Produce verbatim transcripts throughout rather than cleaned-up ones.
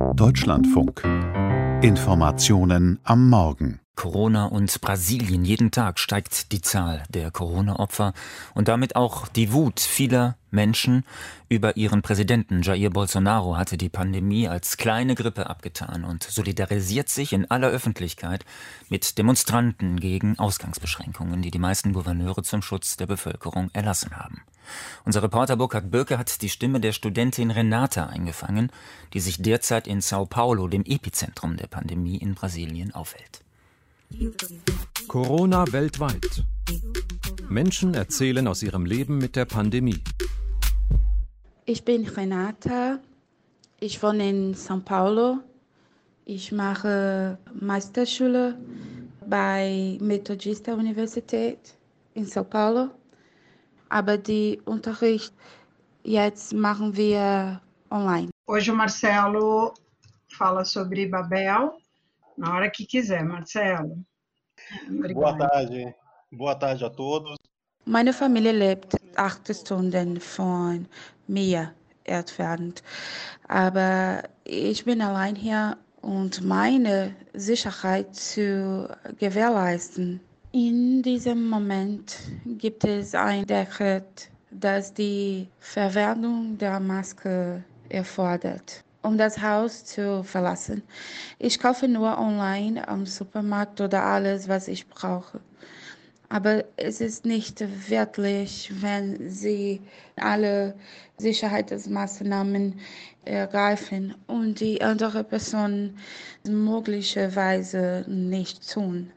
Deutschlandfunk. Informationen am Morgen. Corona und Brasilien. Jeden Tag steigt die Zahl der Corona-Opfer und damit auch die Wut vieler Menschen über ihren Präsidenten. Jair Bolsonaro hatte die Pandemie als kleine Grippe abgetan und solidarisiert sich in aller Öffentlichkeit mit Demonstranten gegen Ausgangsbeschränkungen, die die meisten Gouverneure zum Schutz der Bevölkerung erlassen haben. Unser Reporter Burkhard Böcke hat die Stimme der Studentin Renata eingefangen, die sich derzeit in São Paulo, dem Epizentrum der Pandemie in Brasilien, aufhält. Corona weltweit. Menschen erzählen aus ihrem Leben mit der Pandemie. Ich bin Renata. Ich wohne in São Paulo. Ich mache Meisterschule bei Metodista Universität in São Paulo. Aber die Unterricht jetzt machen wir online. Hoje o Marcelo fala sobre Babel. Na hora que quiser, Marcelo. Obrigada. Boa tarde. Boa tarde a todos. Meine Familie lebt acht Stunden von mir entfernt. Aber ich bin allein hier und meine Sicherheit zu gewährleisten. In diesem Moment gibt es ein Dekret, das die Verwendung der Maske erfordert, um das Haus zu verlassen. Ich kaufe nur online am Supermarkt oder alles, was ich brauche. Aber es ist nicht wirklich, wenn Sie alle Sicherheitsmaßnahmen ergreifen und die andere Person möglicherweise nicht tun.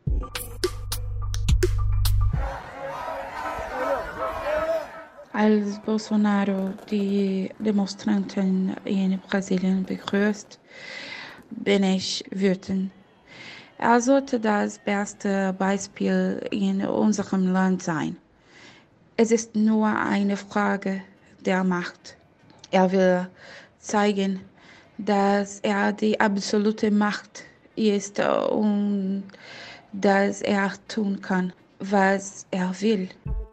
Als Bolsonaro die Demonstranten in Brasilien begrüßt, bin ich wütend. Er sollte das beste Beispiel in unserem Land sein. Es ist nur eine Frage der Macht. Er will zeigen, dass er die absolute Macht ist und dass er tun kann, was er will.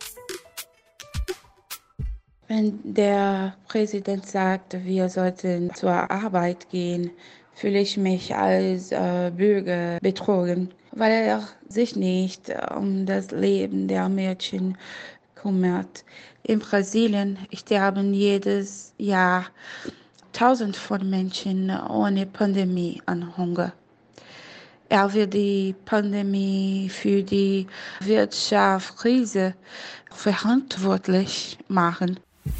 Wenn der Präsident sagt, wir sollten zur Arbeit gehen, fühle ich mich als äh, Bürger betrogen, weil er sich nicht um das Leben der Mädchen kümmert. In Brasilien sterben jedes Jahr tausend von Menschen ohne Pandemie an Hunger. Er will die Pandemie für die Wirtschaftskrise verantwortlich machen.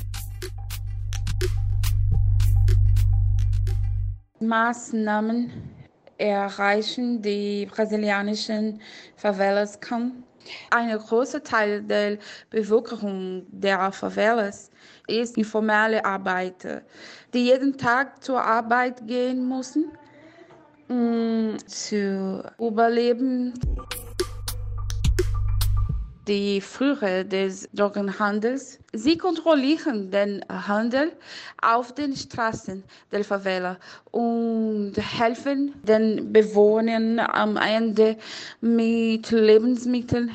Maßnahmen erreichen die brasilianischen Favelas kaum. Ein großer Teil der Bevölkerung der Favelas ist informelle Arbeiter, die jeden Tag zur Arbeit gehen müssen, um zu überleben. Die Führer des Drogenhandels, sie kontrollieren den Handel auf den Straßen der Favela und helfen den Bewohnern am Ende mit Lebensmitteln.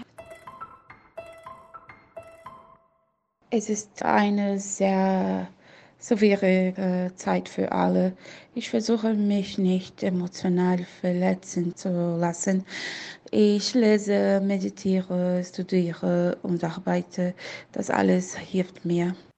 Es ist eine sehr schwierige Zeit für alle. Ich versuche mich nicht emotional verletzen zu lassen. Ich lese, meditiere, studiere und arbeite. Das alles hilft mir.